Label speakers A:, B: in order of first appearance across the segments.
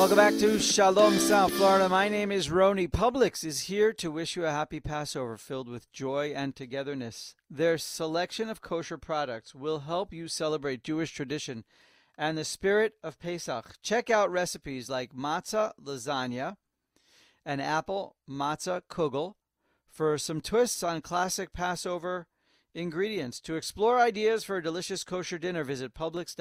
A: Welcome back to Shalom, South Florida. My name is Roni. Publix is here to wish you a happy Passover filled with joy and togetherness. Their selection of kosher products will help you celebrate Jewish tradition and the spirit of Pesach. Check out recipes like matzah lasagna and apple matzah kugel for some twists on classic Passover ingredients. To explore ideas for a delicious kosher dinner, visit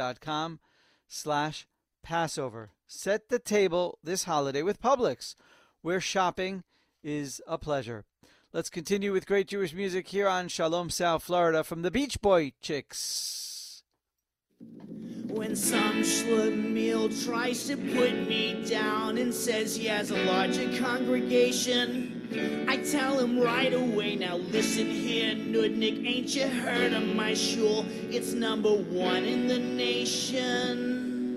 A: Publix.com/Passover. Set the table this holiday with Publix, where shopping is a pleasure. Let's continue with great Jewish music here on Shalom, South Florida from the Beach Boy Chicks.
B: When some schlemiel tries to put me down and says he has a larger congregation, I tell him right away, now listen here, Nudnik, ain't you heard of my shul? It's number one in the nation.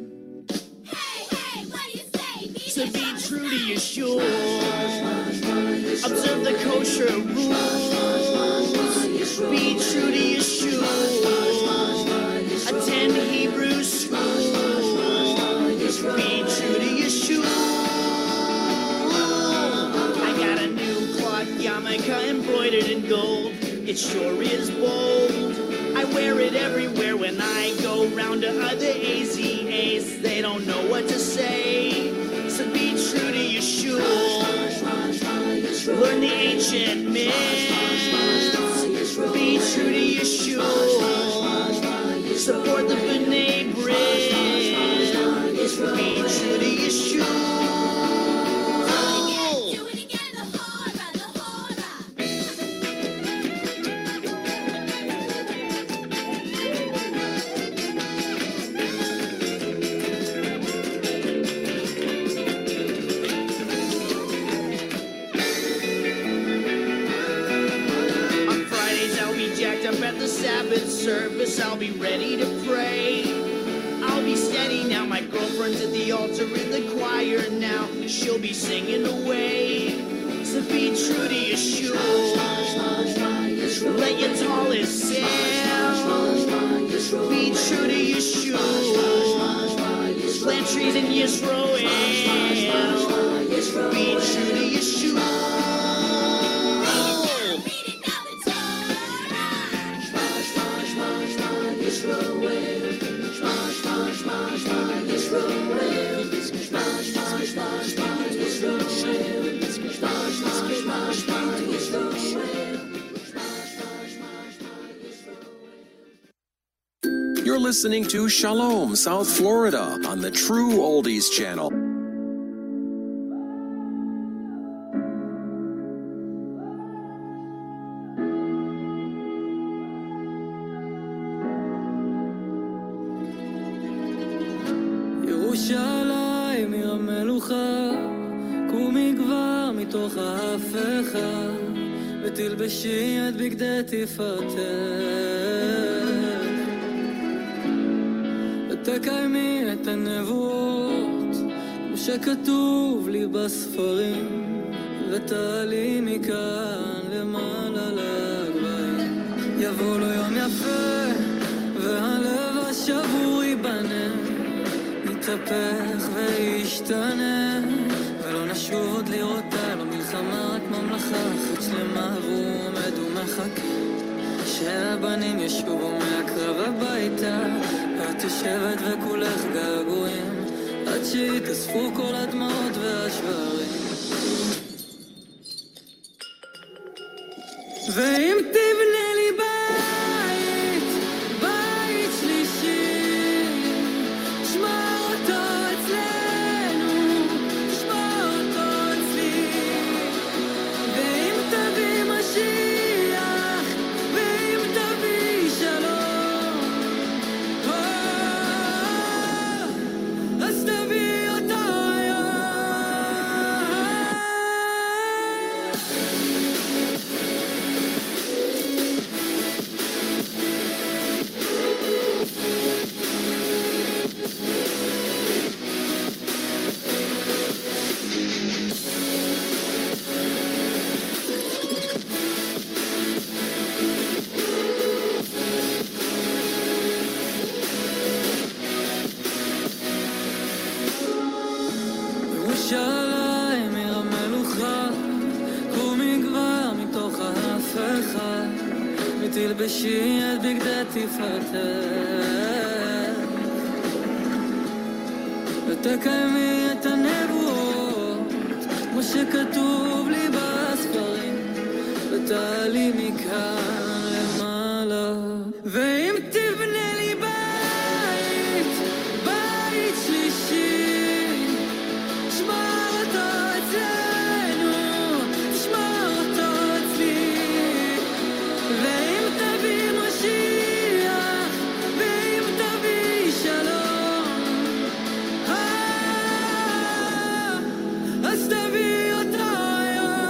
B: To be true to your shul, observe the kosher rules, be true to your shul, attend Hebrew school, be true to your shul. I got a new cloth yarmulke embroidered in gold, it sure is bold. I wear it everywhere when I go round to other AZAs, they don't know what to say. So be true to your shul, learn the ancient myths, be true to your shul, support the B'nai B'rith, be true to your shul. Sabbath service, I'll be ready to pray. I'll be steady now, my girlfriend's at the altar in the choir now. She'll be singing away. So be true to your shul, let your tallest sail. Be true to your shul, plant trees in Yisroel. Be true to your shul.
C: You're listening to Shalom, South Florida on the True Oldies Channel.
D: ירושלים עיר המלוכה, קומי כבר מתוך ההפכה, ותלבשי את בגדי תפארתך, ותקיימי את הנבואות כמו שכתוב לי בספרים, ותעלי מכאן למעלה לגבהים. יבוא לו יום יפה והלב השבור ייבנה, יתהפך וישתנה, ולא נשוב עוד לראותה, לא מלחמה רק ממלכה אחת שלמה, והוא עומד ומחכה שהבנים ישובו מהקרב הביתה, ואת יושבת וכולך געגועים עד שיתאספו כל הדמעות והשברים. ואם תבנה לי בית, בית שלישי, שמע אותו אצלנו, שמע אותו אצלי. ואם תביא משיח, ואם תביא שלום, אז תביא אותו היום. ותלבשי את בגדי תפארתך ותקיימי את הנבואות כמו שכתוב לי בספרים ותעלי מכאן למעלה ואם תבנה לי בית שלישי שמר אותו אצלנו שמר אותו אצלי ואם תביא משיח ואם תביא שלום אז תביא אותו היום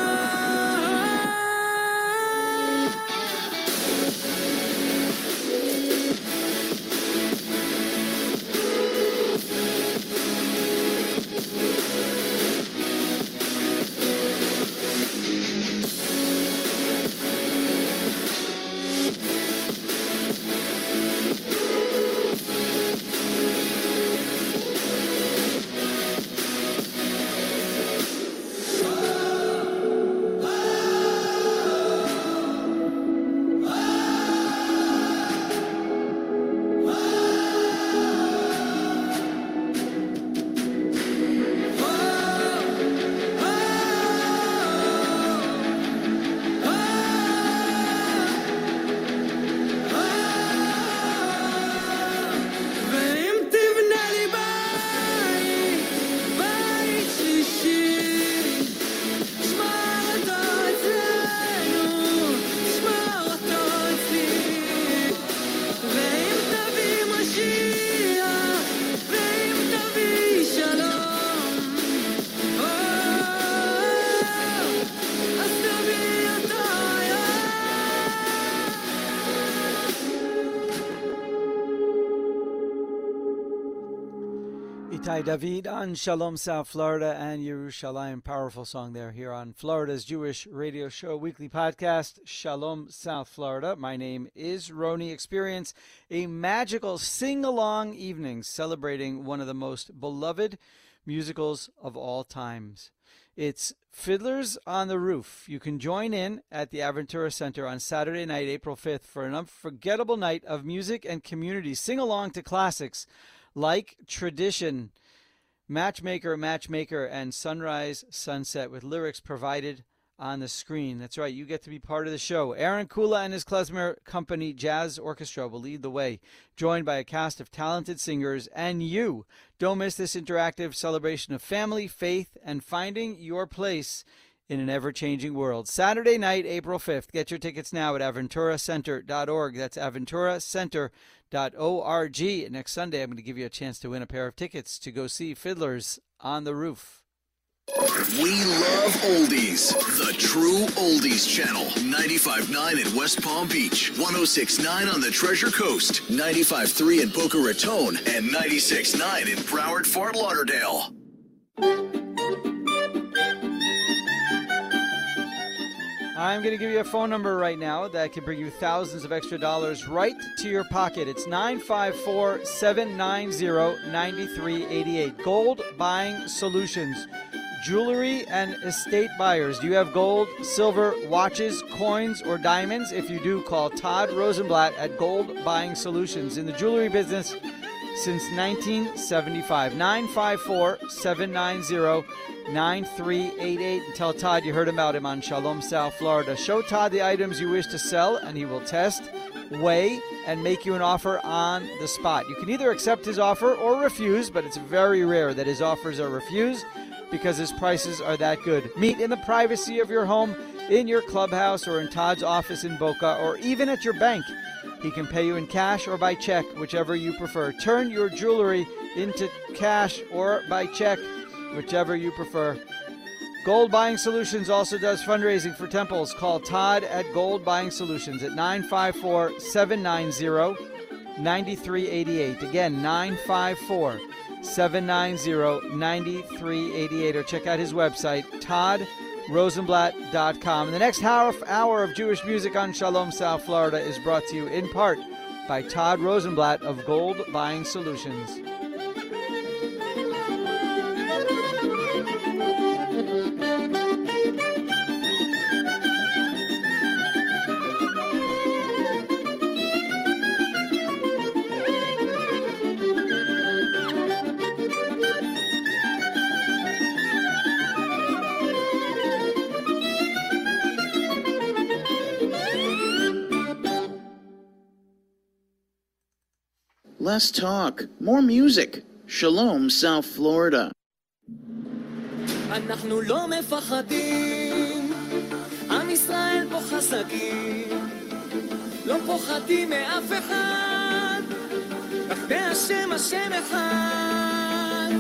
A: Itai David on Shalom South Florida and Yerushalayim. Powerful song there here on Florida's Jewish radio show, weekly podcast, Shalom South Florida. My name is Roni. Experience a magical sing-along evening celebrating one of the most beloved musicals of all times. It's Fiddlers on the Roof. You can join in at the Aventura Center on Saturday night, April 5th, for an unforgettable night of music and community. Sing along to classics like Tradition, Matchmaker, and Sunrise, Sunset, with lyrics provided on the screen. That's right, you get to be part of the show. Aaron Kula and his klezmer company Jazz Orchestra will lead the way, joined by a cast of talented singers and you. Don't miss this interactive celebration of family, faith, and finding your place in an ever-changing world. Saturday night, April 5th. Get your tickets now at aventuracenter.org. That's aventuracenter.org. Next Sunday, I'm going to give you a chance to win a pair of tickets to go see Fiddlers on the Roof.
E: We love oldies. The True Oldies Channel. 95.9 in West Palm Beach. 106.9 on the Treasure Coast. 95.3 in Boca Raton. And 96.9 in Broward, Fort Lauderdale.
A: I'm going to give you a phone number right now that can bring you thousands of extra dollars right to your pocket. It's 954-790-9388. Gold Buying Solutions. Jewelry and estate buyers. Do you have gold, silver, watches, coins, or diamonds? If you do, call Todd Rosenblatt at Gold Buying Solutions. In the jewelry business since 1975. 954-790-9388. And tell Todd you heard about him on Shalom South Florida. Show Todd the items you wish to sell, and he will test, weigh, and make you an offer on the spot. You can either accept his offer or refuse, but it's very rare that his offers are refused because his prices are that good. Meet in the privacy of your home, in your clubhouse, or in Todd's office in Boca, or even at your bank. He can pay you in cash or by check, whichever you prefer. Turn your jewelry into cash or by check, whichever you prefer. Gold Buying Solutions also does fundraising for temples. Call Todd at Gold Buying Solutions at 954-790-9388. Again, 954-790-9388. Or check out his website, toddrosenblatt.com. And the next half hour of Jewish music on Shalom South Florida is brought to you in part by Todd Rosenblatt of Gold Buying Solutions.
B: less talk, more music. Shalom, South Florida.
D: אנחנו לא מפחדים, עם ישראל פה חזקים, לא פוחדים מאף אחד, רק בהשם השם אחד.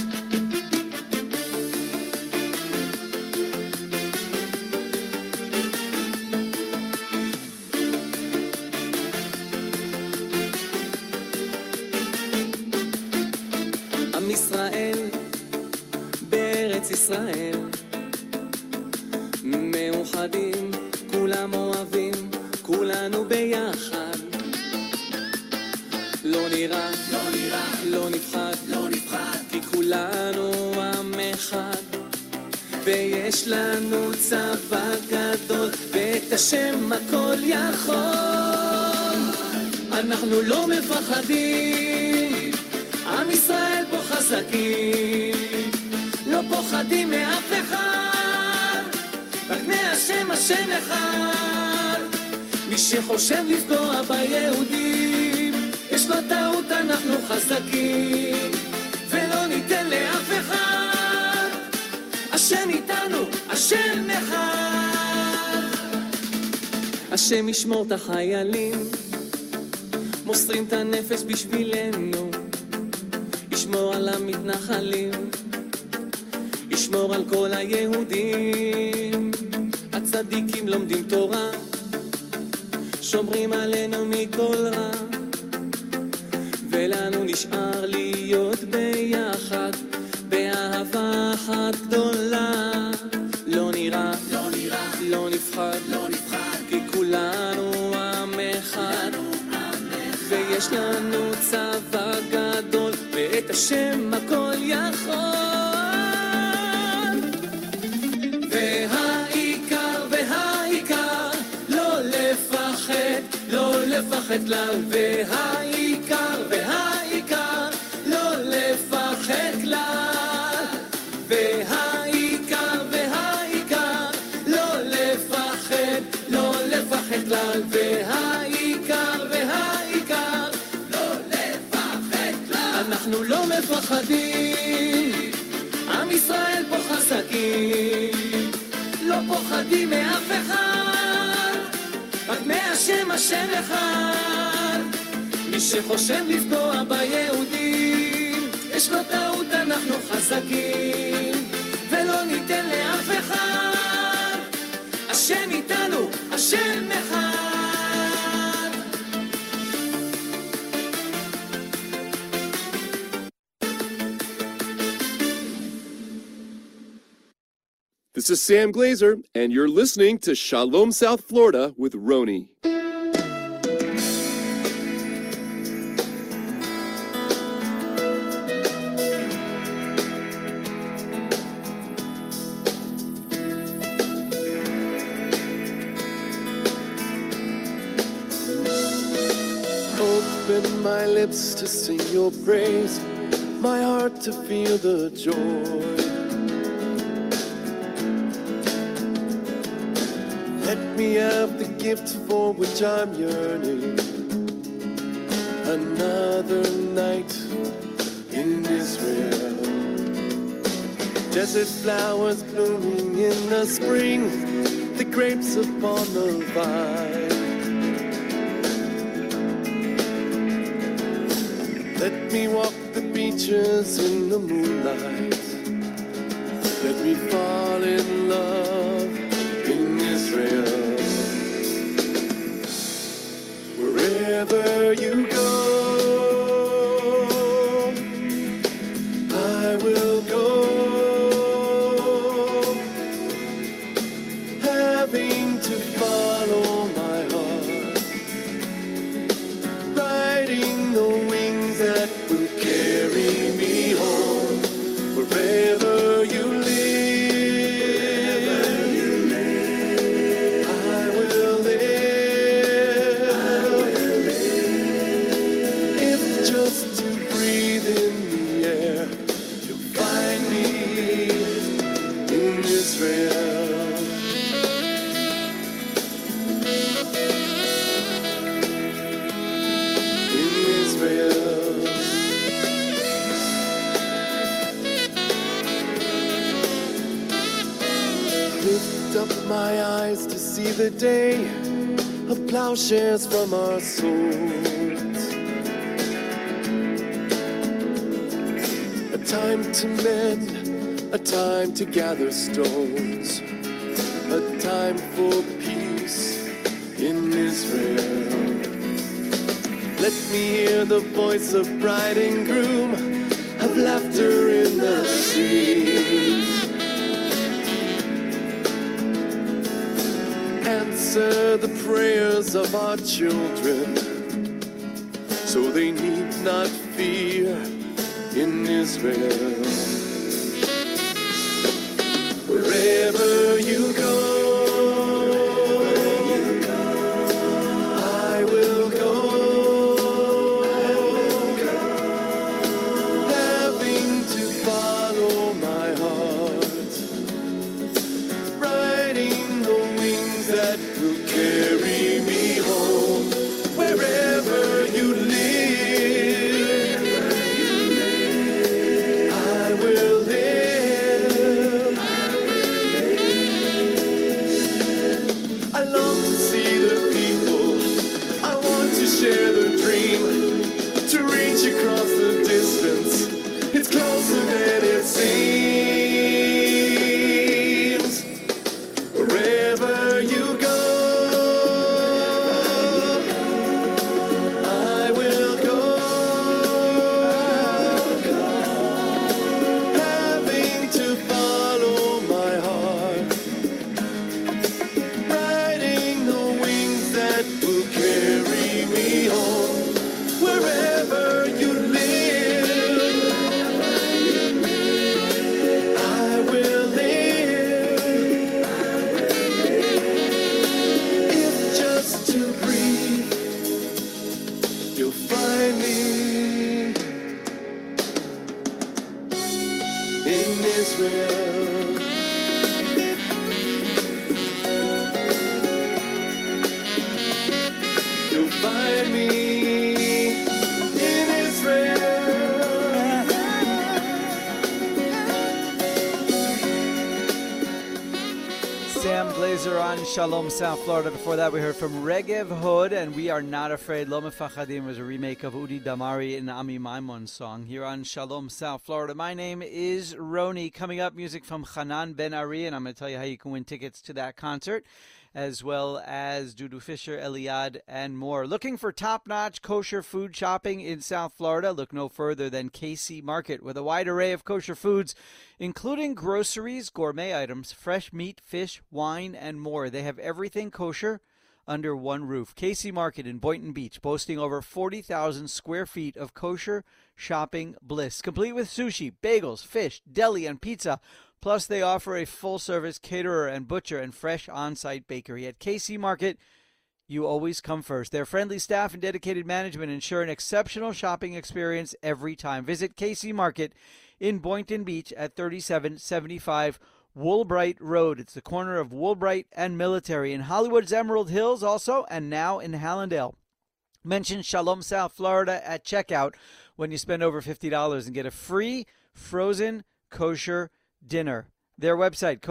D: עם ישראל בארץ ישראל מאוחדים, כולם אוהבים, כולנו ביחד. לא נראה, לא נפחד, כי כולנו עם אחד, ויש לנו צבא גדול, ואת השם הכל יכול. אנחנו לא מפחדים, עם ישראל פה חזקים, לא פוחדים מאף אחד, רק מהשם השם אחד. מי שחושב לפגוע ביהודים, יש לו טעות, אנחנו חזקים, ולא ניתן לאף אחד. השם איתנו, השם אחד. השם ישמור את החיילים, מוסרים את הנפש בשבילנו, ישמור על המתנחלים, ישמור על כל היהודים. הצדיקים לומדים תורה, שומרים עלינו מכל רע, ולנו נשאר להיות ביחד באהבה אחת גדולה. לא נראה, לא נפחד, כי כולנו עם אחד, ויש לנו צבא גדול, ואת השם הכל יכול. והעיקר לא לפחד כלל, והעיקר לא לפחד כלל, והעיקר לא לפחד כלל, והעיקר לא לפחד כלל. אנחנו לא מפחדים, עם ישראל פה חזקים, לא פוחדים מאף אחד, רק מהשם השם אחד. מי שחושב לפגוע ביהודים, יש לו טעות, אנחנו חזקים, ולא ניתן לאף אחד. השם איתנו, השם אחד.
F: This is Sam Glazer, and you're listening to Shalom South Florida with Roni.
G: Open my lips to sing your praise, my heart to feel the joy. Let me have the gift for which I'm yearning, another night in Israel. Desert flowers blooming in the spring, the grapes upon the vine. Let me walk the beaches in the moonlight, let me fall in love in Israel. Wherever you go, I will go, having to follow my heart, riding the wings that will carry me home. Wherever you live, I will live. eyes to see the day of plowshares from our swords. A time to mend, a time to gather stones, a time for peace in Israel. Let me hear the voice of bride and groom, of laughter in the streets. Answer the prayers of our children, so they need not fear in Israel. Wherever you go, I will go, having to follow my heart, riding the wings that will carry me home. Wherever you live, I will live. I long to see the people, I want to share the dream, to reach across the distance. It's closer than it seems. Wherever you go, I will go, having to follow my heart, riding the wings that will carry me home. Wherever you live, I will live. If just to breathe, you'll find me in Israel. You'll find me in Israel.
A: Sam Glazer on Shalom South Florida. Before that, we heard from Regev Hood and We Are Not Afraid. Lo Mefachadim was a remake of Udi Damari and Ami Maimon's song here on Shalom South Florida. My name is Roni. Coming up, music from Hanan Ben Ari, and I'm going to tell you how you can win tickets to that concert, as well as Dudu Fisher, Eliad, and more. Looking for top-notch kosher food shopping in South Florida? Look no further than KC Market, with a wide array of kosher foods, including groceries, gourmet items, fresh meat, fish, wine, and more. They have everything kosher under one roof. KC Market in Boynton Beach, boasting over 40,000 square feet of kosher shopping bliss, complete with sushi, bagels, fish, deli, and pizza. Plus, they offer a full-service caterer and butcher and fresh on-site bakery. At KC Market, you always come first. Their friendly staff and dedicated management ensure an exceptional shopping experience every time. Visit KC Market in Boynton Beach at 3775 Woolbright Road. It's the corner of Woolbright and Military. In Hollywood's Emerald Hills also, and now in Hallandale. Mention Shalom South Florida at checkout when you spend over $50 and get a free frozen kosher dinner. Their website,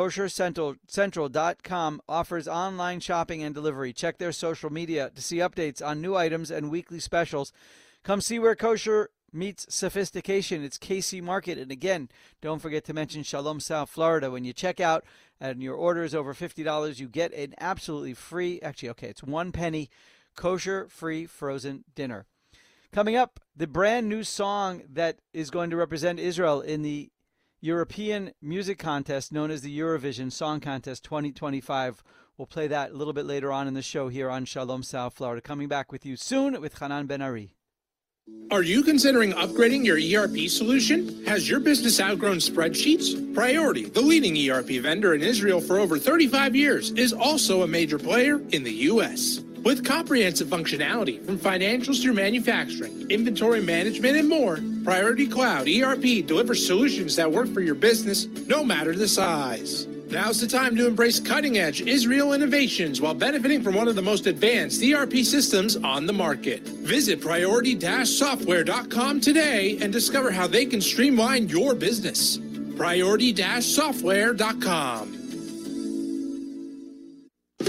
A: koshercentral.com, offers online shopping and delivery. Check their social media to see updates on new items and weekly specials. Come see where kosher meets sophistication. It's KC Market. And again, don't forget to mention Shalom South Florida. When you check out and your order is over $50, you get an absolutely free, it's 1 penny, kosher free frozen dinner. Coming up, the brand new song that is going to represent Israel in the European music contest known as the Eurovision Song Contest 2025. We'll play that a little bit later on in the show here on Shalom South Florida. Coming back with you soon with Hanan Ben Ari.
H: Are you considering upgrading your ERP solution? Has your business outgrown spreadsheets? Priority, the leading ERP vendor in Israel for over 35 years, is also a major player in the U.S. With comprehensive functionality from financials through manufacturing, inventory management, and more, Priority Cloud ERP delivers solutions that work for your business no matter the size. Now's the time to embrace cutting-edge Israel innovations while benefiting from one of the most advanced ERP systems on the market. Visit priority-software.com today and discover how they can streamline your business. Priority-software.com.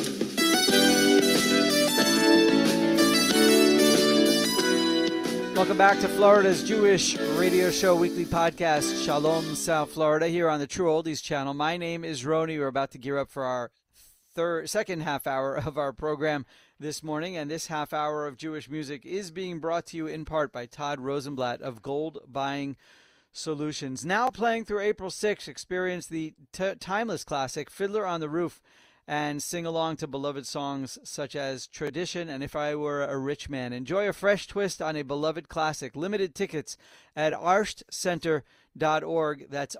A: Welcome back to Florida's Jewish radio show weekly podcast, Shalom South Florida, here on the True Oldies channel. My name is Roni. We're about to gear up for our second half hour of our program this morning, and this half hour of Jewish music is being brought to you in part by Todd Rosenblatt of Gold Buying Solutions. Now playing through April 6th, experience the timeless classic Fiddler on the Roof and sing along to beloved songs such as Tradition and If I Were a Rich Man. Enjoy a fresh twist on a beloved classic. Limited tickets at arshtcenter.org. That's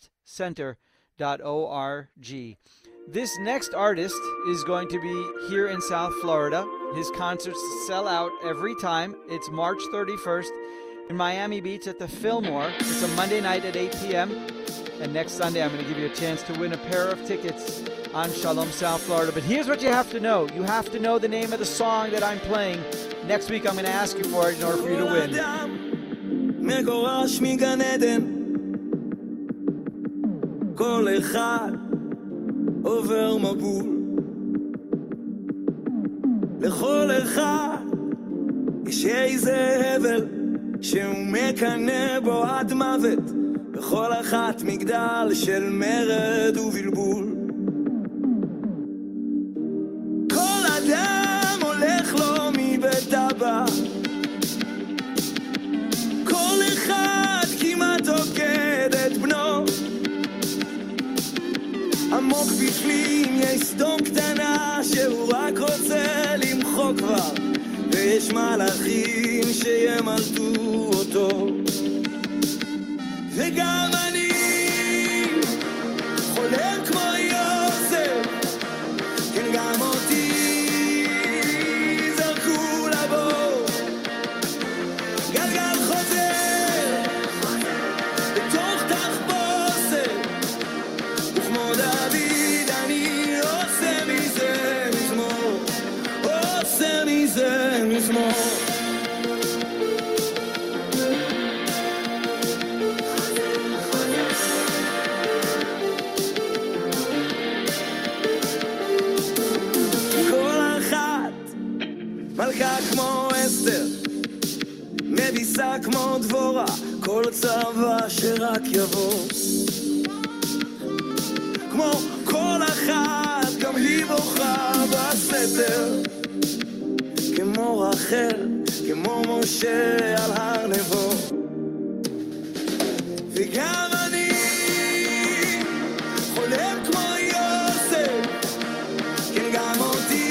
A: arshtcenter.org. This next artist is going to be here in South Florida. His concerts sell out every time. It's March 31st in Miami Beach at the Fillmore. It's a Monday night at 8 p.m. And next Sunday, I'm going to give you a chance to win a pair of tickets on Shalom South Florida. But here's what you have to know. You have to know the name of the song that I'm playing. Next week, I'm going to ask you for it in order for you to win.
D: מגורש מגן עדן, כל אחד עובר מבול, לכל אחד יש איזה הבל שהוא מקנא בו עד מוות, בכל אחת מגדל של מרד ובלבול. כל אדם הולך לו מבית אבא, כל אחד כמעט עוקד את בנו, עמוק בפנים יש סדום קטנה שהוא רק רוצה למחוק כבר, ויש מלאכים שימלטו אותו. וגם אני חולם כמו יוסף, כן גם אותי זרקו לבור, גלגל חוזר בתוך תחבושת, וכמו דוד אני עושה מזה מזמור, עושה מזה מזמור. מלכה כמו אסתר, מביסה כמו דבורה, כל צבא שרק יבוא. כמו כל אחת, גם היא בוכה בסתר, כמו רחל, כמו משה על הר נבו. וגם אני חולם כמו יוסף, כן גם אותי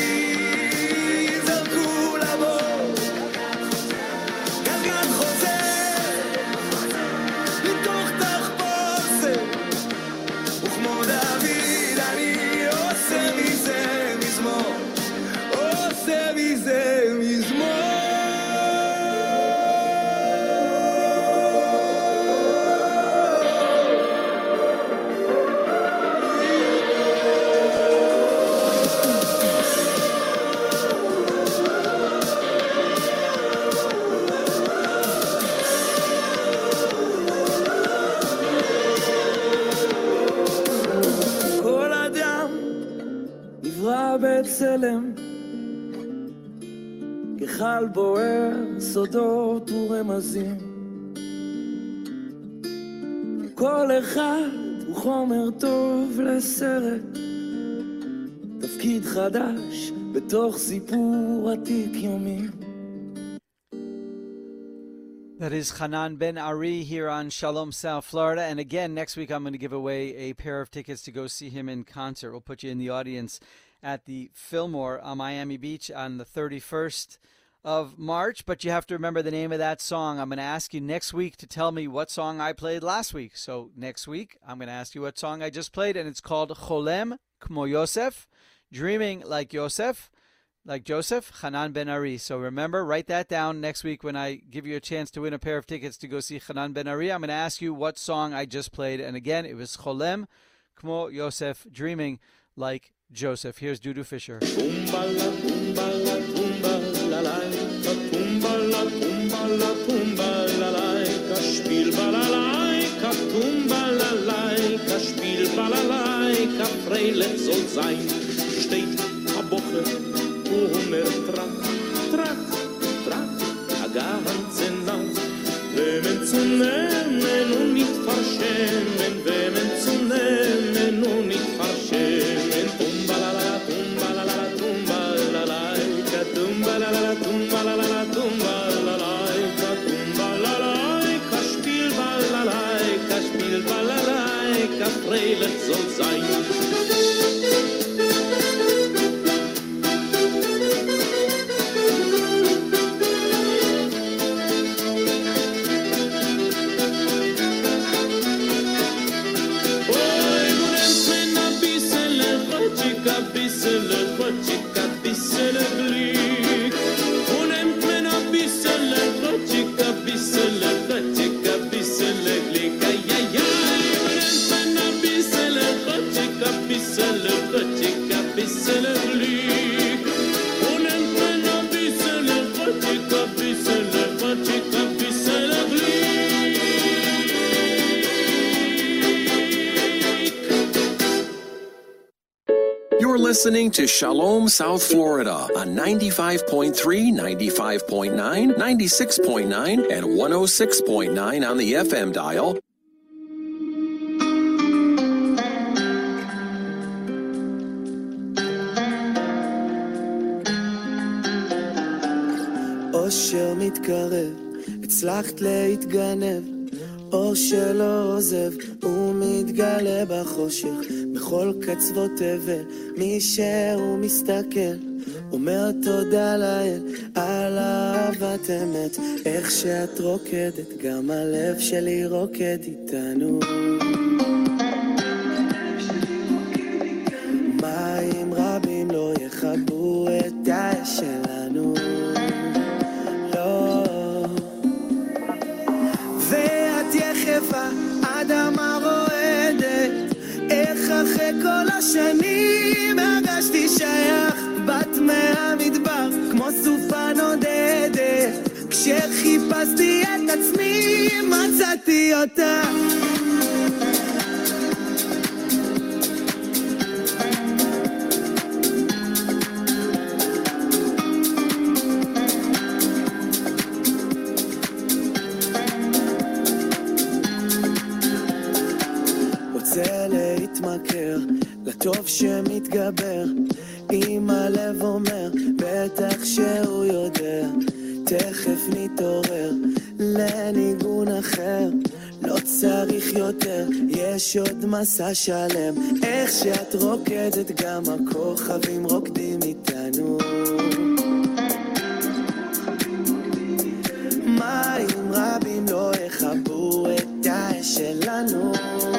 D: בצלם, כחל בוער סודות ורמזים, כל אחד הוא חומר טוב לסרט, תפקיד חדש בתוך סיפור עתיק יומי.
A: That is Hanan Ben Ari here on Shalom South Florida. And again, next week I'm going to give away a pair of tickets to go see him in concert. We'll put you in the audience at the Fillmore on Miami Beach on the 31st of March. But you have to remember the name of that song. I'm going to ask you next week to tell me what song I played last week. So next week, I'm going to ask you what song I just played, and it's called Cholem Kmo Yosef, Dreaming Like Yosef. Like Joseph, Hanan Ben Ari. So remember, write that down next week when I give you a chance to win a pair of tickets to go see Hanan Ben Ari. I'm going to ask you what song I just played. And again, it was Cholem Kmo Yosef, Dreaming Like Joseph. Here's Dudu Fisher.
D: Und trach, trach, trach, a ganze
G: la tumba la la tumba la la la spiel balalaika freilich soll sein.
C: You're listening to Shalom South Florida on 95.3, 95.9, 96.9, and 106.9 on the FM dial.
I: אושר מתקרב, הצלחת להתגנב, אור שלא עוזב, הוא מתגלה בחושך, בכל קצוות תבל, מי שהוא מסתכל, אומר תודה לאל, על אהבת אמת, איך שאת רוקדת, גם הלב שלי רוקד איתנו. מים רבים לא יכבו את האש שלנו. אדמה רועדת, איך אחרי כל השנים הרגשתי שייך, בת מהמדבר כמו סופה נודדת, כשחיפשתי את עצמי מצאתי אותה. לטוב שמתגבר, אם הלב אומר, בטח שהוא יודע, תכף נתעורר לניגון אחר, לא צריך יותר, יש עוד מסע שלם, איך שאת רוקדת גם הכוכבים רוקדים איתנו. מים רבים לא יכבו את האש שלנו.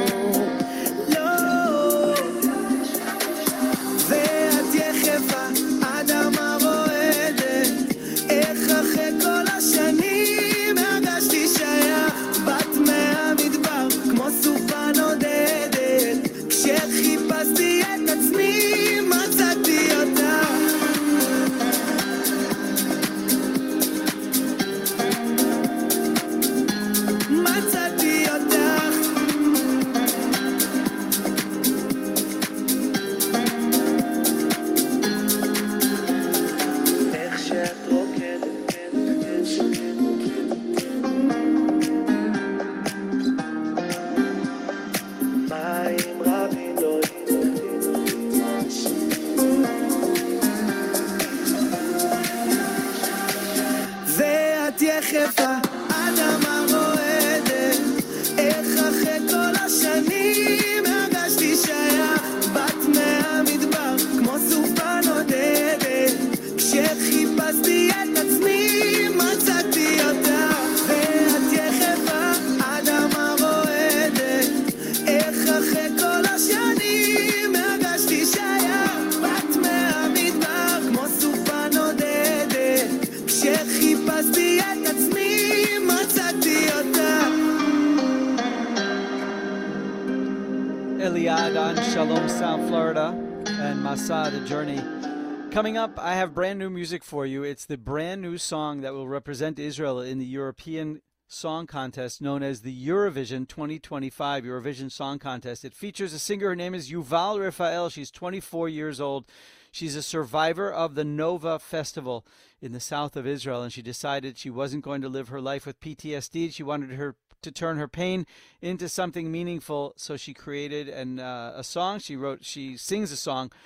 A: Shalom South Florida and Masa the Journey. Coming up, I have brand new music for you. It's the brand new song that will represent Israel in the European Song Contest known as the Eurovision 2025 Eurovision Song Contest. It features a singer. Her name is Yuval Rafael. She's 24 years old. She's a survivor of the Nova Festival in the south of Israel, and she decided she wasn't going to live her life with PTSD. She wanted to turn her pain into something meaningful, so she created a song. She sings a song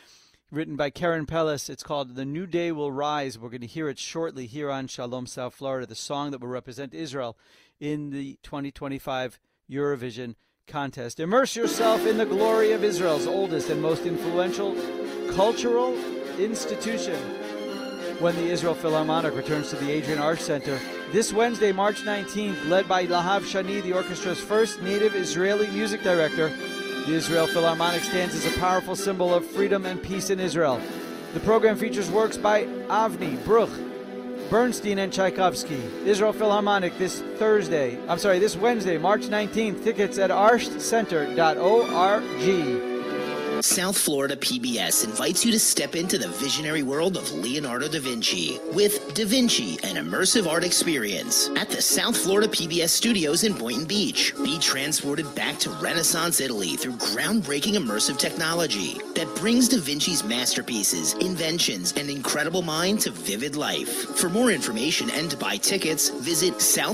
A: written by Karen Pellis. It's called The New Day Will Rise. We're going to hear it shortly here on Shalom South Florida, the song that will represent Israel in the 2025 Eurovision contest. Immerse yourself in the glory of Israel's oldest and most influential cultural institution when the Israel Philharmonic returns to the Adrian Arch Center this Wednesday, March 19th, led by Lahav Shani, the orchestra's first native Israeli music director. The Israel Philharmonic stands as a powerful symbol of freedom and peace in Israel. The program features works by Avni, Bruch, Bernstein, and Tchaikovsky. Israel Philharmonic this Wednesday, March 19th. Tickets at arshcenter.org.
B: South Florida PBS invites you to step into the visionary world of Leonardo da Vinci with Da Vinci, an immersive art experience at the South Florida PBS studios in Boynton Beach. Be transported back to Renaissance Italy through groundbreaking immersive technology that brings Da Vinci's masterpieces, inventions, and incredible mind to vivid life. For more information and to buy tickets, visit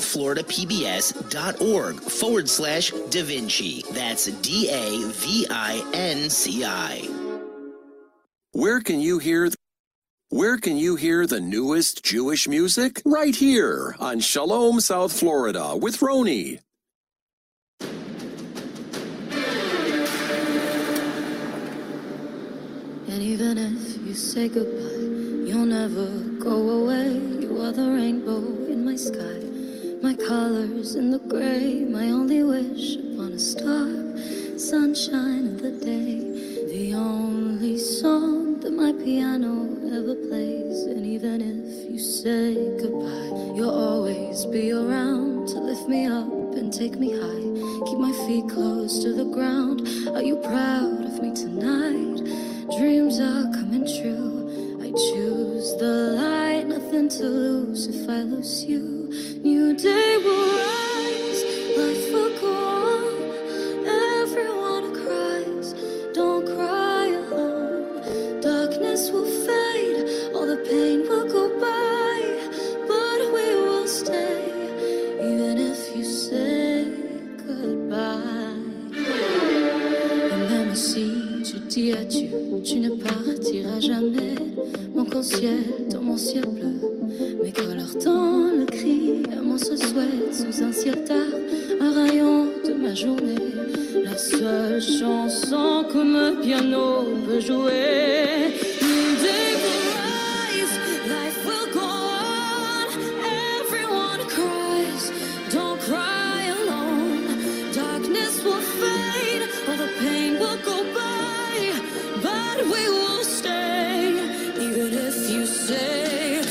B: southfloridapbs.org/Da Vinci. That's DAVINCI.
C: Where can you hear the newest Jewish music? Right here on Shalom South Florida with Roni.
J: And even if you say goodbye, you'll never go away. You are the rainbow in my sky, my colors in the gray, my only wish upon a star, sunshine of the day. The only song that my piano ever plays. And even if you say goodbye, you'll always be around to lift me up and take me high, keep my feet close to the ground. Are you proud of me tonight? Dreams are coming true. I choose the light, nothing to lose if I lose you. New day will rise, life will go on. Everyone cries, don't cry alone. Darkness will fade, all the pain will go by, but we will stay, even if you say goodbye. Et même si tu dis adieu, tu ne partiras jamais. Mon ciel dans mon ciel bleu, mes couleurs dans le cri, mon se souhaite sous un ciel tard, un rayon de ma journée. La seule chanson que mon piano peut jouer. New day will rise, life will go on. Everyone cries, don't cry alone. Darkness will fade, all the pain will go by, but we will stay, even if you say.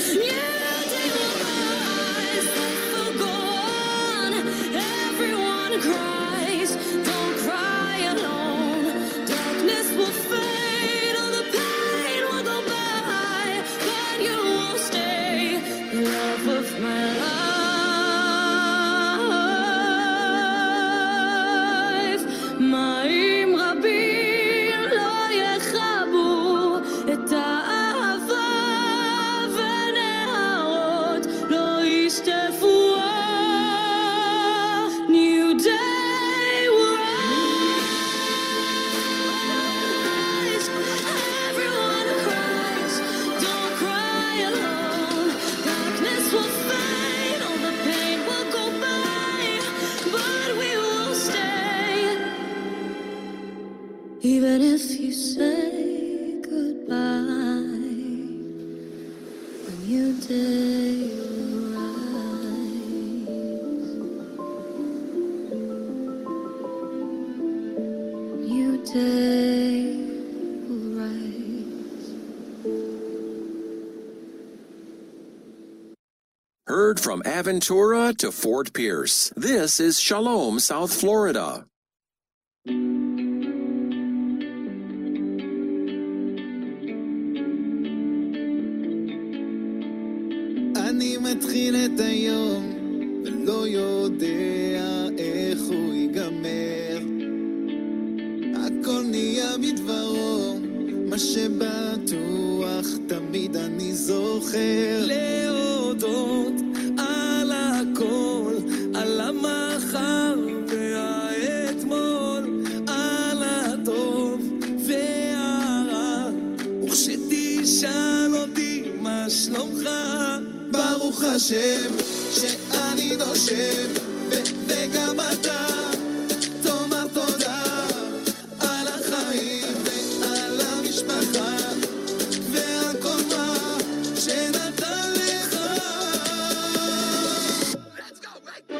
J: Even if you say goodbye, a new day will rise. New day will rise.
C: Heard from Aventura to Fort Pierce, this is Shalom South Florida.
K: אני מתחיל את היום ולא יודע איך הוא ייגמר. הכל נהיה מדברו, מה שבטוח תמיד אני זוכר. להודות על הכל, על המחר והאתמול, על הטוב והרע, ברוך השם שאני נושם וגם אתה תאמר תודה על החיים ועל המשפחה ועל כל מה שנתן לך. Let's go,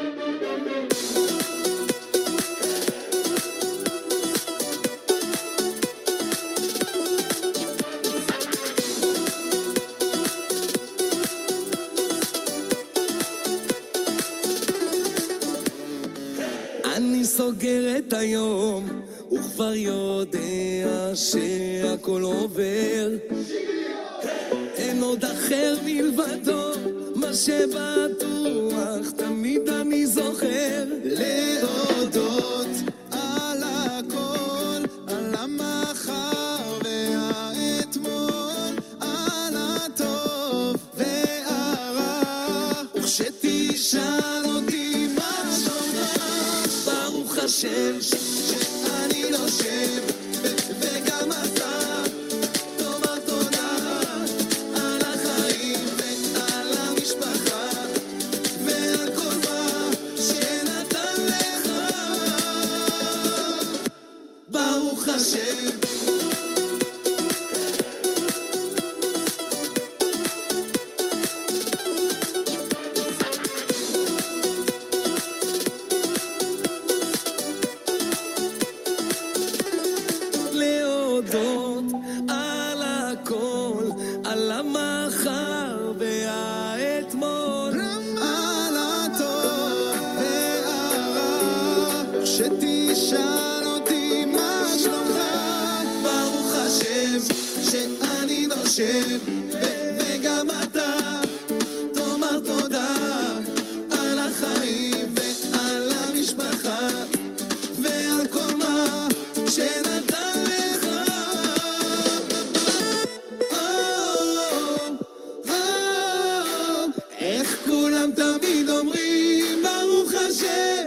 K: אני סוגר את היום וכבר יודע שהכל עובר, אין עוד אחר מלבדו, מה שבטוח תמיד אני זוכר להודות על הכל, על המחר והאתמול, על הטוב והרע, וכשתשאל אותי מה שלומך, ברוך השם שאני נושם וגם אתה תאמר תודה על החיים ועל המשפחה ועל כל מה שנתן לך. ברוך השם להודות על הכל, על המחר והאתמול, על הטוב והרע, שתשאל אותי מה שלומך, ברוך השם שאני נושם וגם אתה תאמר תודה על החיים ועל המשפחה ועל כל מה שנתן לך. איך כולם תמיד אומרים ברוך השם,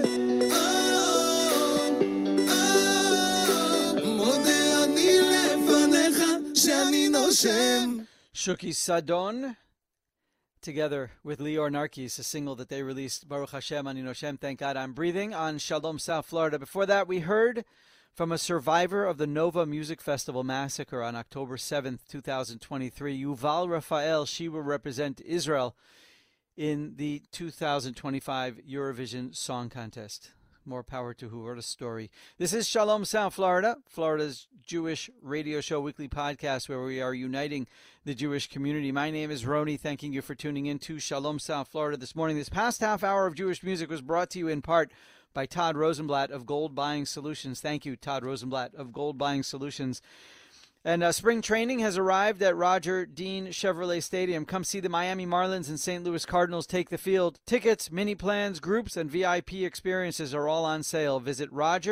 K: מודה אני לפניך שאני נושם.
A: Shuki Sadon, together with Lior Narkis, a single that they released, Baruch Hashem Ani Noshem, Thank God I'm Breathing, on Shalom South Florida. Before that, we heard from a survivor of the Nova Music Festival massacre on October 7th, 2023, Yuval Raphael. She will represent Israel in the 2025 Eurovision Song Contest. More power to who. What a story. This is Shalom South Florida, Florida's Jewish radio show weekly podcast where we are uniting the Jewish community. My name is Roni, thanking you for tuning in to Shalom South Florida this morning. This past half hour of Jewish music was brought to you in part by Todd Rosenblatt of Gold Buying Solutions. Thank you, Todd Rosenblatt of Gold Buying Solutions. And spring training has arrived at Roger Dean Chevrolet Stadium. Come see the Miami Marlins and St. Louis Cardinals take the field. Tickets, mini plans, groups, and VIP experiences are all on sale. Visit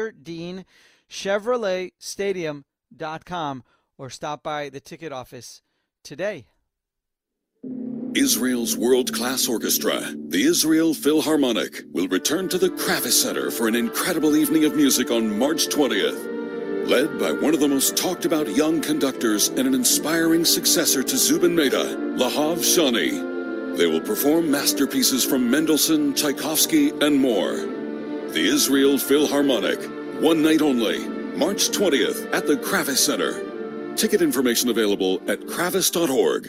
A: RogerDeanChevroletStadium.com or stop by the ticket office today.
L: Israel's world-class orchestra, the Israel Philharmonic, will return to the Kravis Center for an incredible evening of music on March 20th. Led by one of the most talked-about young conductors and an inspiring successor to Zubin Mehta, Lahav Shani. They will perform masterpieces from Mendelssohn, Tchaikovsky, and more. The Israel Philharmonic, one night only, March 20th at the Kravis Center. Ticket information available at kravis.org.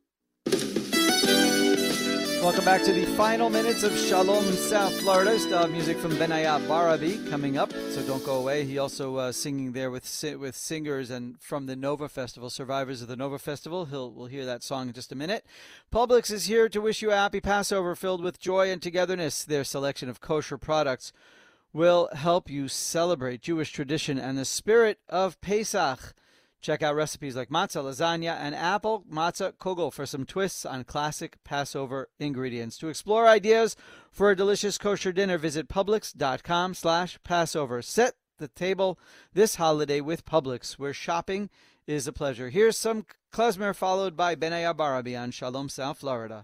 A: Welcome back to the final minutes of Shalom South Florida. Still have music from Benaya Barabi coming up, so don't go away. He also singing there with singers and from the Nova Festival, survivors of the Nova Festival. We'll hear that song in just a minute. Publix is here to wish you a happy Passover filled with joy and togetherness. Their selection of kosher products will help you celebrate Jewish tradition and the spirit of Pesach. Check out recipes like matzah, lasagna, and apple matzah kugel for some twists on classic Passover ingredients. To explore ideas for a delicious kosher dinner, visit Publix.com/Passover. Set the table this holiday with Publix, where shopping is a pleasure. Here's some klezmer followed by Benaya Barabi on Shalom South Florida.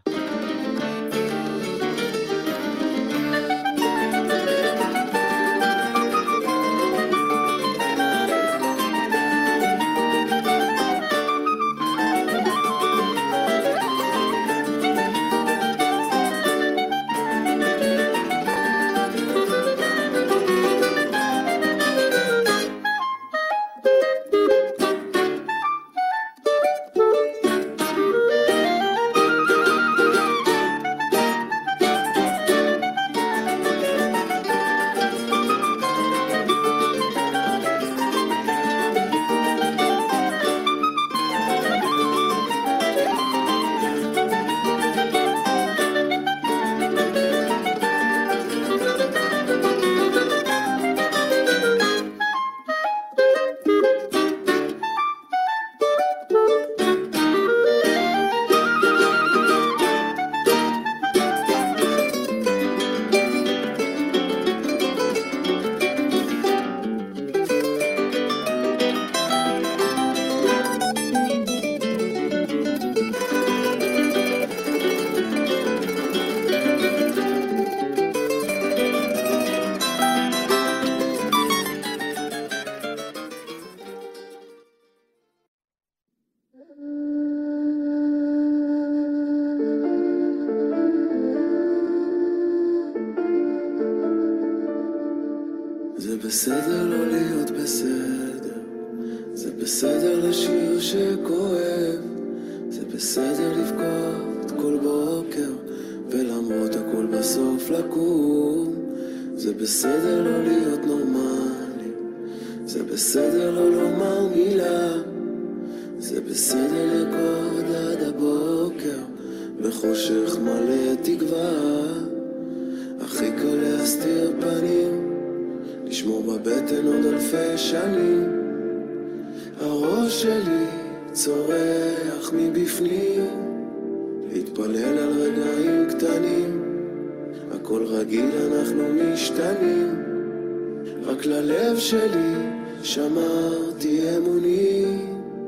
I: בסדר לא להיות בסדר, זה בסדר לשיר שכואב, זה בסדר לבכות כל בוקר, ולמרות הכל בסוף לקום, זה בסדר לא להיות נורמלי, זה בסדר לא לומר מילה, זה בסדר לקוד עד הבוקר, בחושך מלא תקווה, הכי קל להסתיר פנים, לשמור בבטן עוד אלפי שנים, הראש שלי צורח מבפנים, להתפלל על רגעים קטנים, הכל רגיל אנחנו משתנים, רק ללב שלי שמרתי אמונים,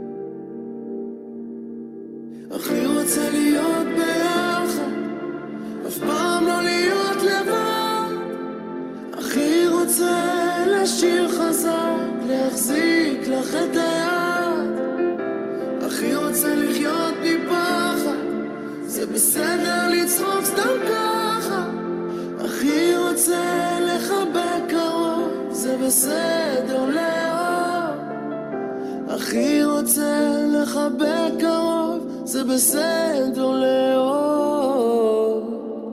I: הכי רוצה להיות ביחד, אף פעם לא להיות לבד, הכי רוצה לשיר חזק, להחזיק לך את היד, הכי רוצה לחיות מפחד, זה בסדר לצחוק סתם ככה, הכי רוצה לחבק קרוב, זה בסדר לאהוב, הכי רוצה לחבק קרוב, זה בסדר לאהוב.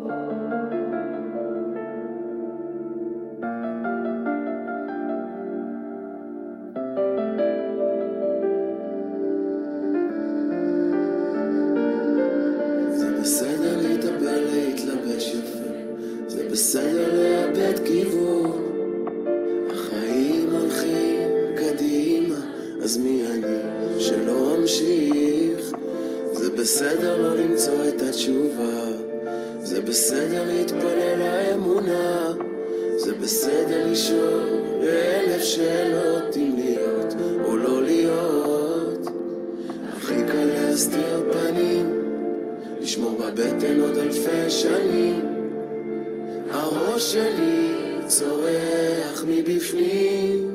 I: זה בסדר להתאבל, להתלבש יפה, זה בסדר לאבד כיוון, החיים הולכים קדימה, אז מי אני שלא אמשיך, זה בסדר לא למצוא את התשובה, זה בסדר להתפלל לאמונה, זה בסדר לשאול אלף שאלות אם להיות או לא להיות, הכי קל להסתיר פנים, לשמור בבטן עוד אלפי שנים, הראש שלי צורח מבפנים,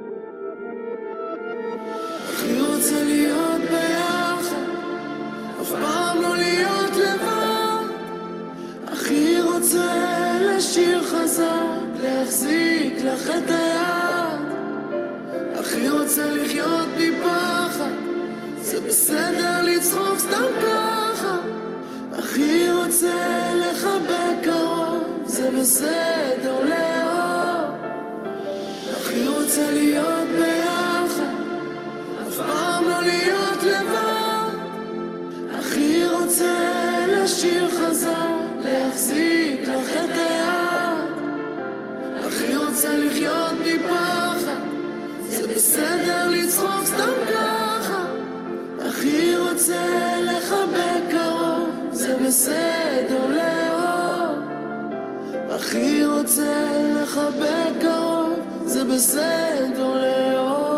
I: הכי רוצה להיות ביחד, אף פעם לא להיות לבד, הכי רוצה לשיר חזק, להחזיק לך את היד, הכי רוצה לחיות מפחד, זה בסדר לצחוק סתם ככה, הכי רוצה לחבק קרוב, זה בסדר לאהוב, הכי רוצה להיות ביחד, אף פעם לא להיות לבד, הכי רוצה לשיר חזק, להחזיק לך את היד, הכי רוצה לחיות מפחד, זה בסדר לצחוק סתם ככה, הכי רוצה לחבק קרוב, זה בסדר לאהוב, הכי רוצה לחבק קרוב, זה בסדר לאהוב.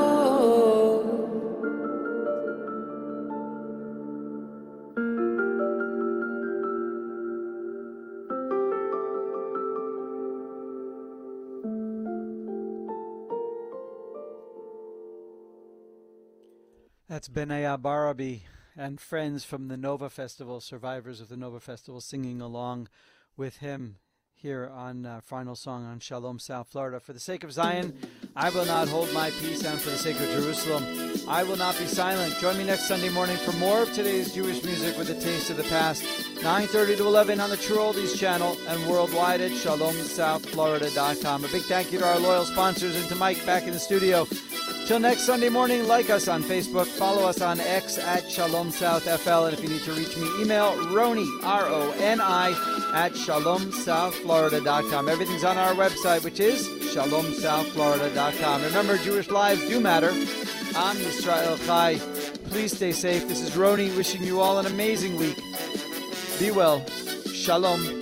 A: That's Benaya Barabi and friends from the Nova Festival, survivors of the Nova Festival, singing along with him here on Final Song on Shalom South Florida. For the sake of Zion, I will not hold my peace, and for the sake of Jerusalem, I will not be silent. Join me next Sunday morning for more of today's Jewish music with a taste of the past, 9:30 to 11 on the True Oldies channel and worldwide at shalomsouthflorida.com. A big thank you to our loyal sponsors and to Mike back in the studio. Till next Sunday morning, like us on Facebook, follow us on X at ShalomSouthFL, and if you need to reach me, email Roni, R-O-N-I, at ShalomSouthFlorida.com. Everything's on our website, which is ShalomSouthFlorida.com. Remember, Jewish lives do matter. I'm Yisrael Chai. Please stay safe. This is Roni wishing you all an amazing week. Be well. Shalom.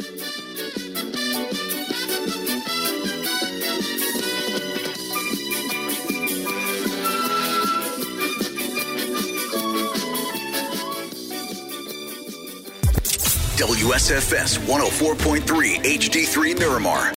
E: WSFS 104.3 HD3 Miramar.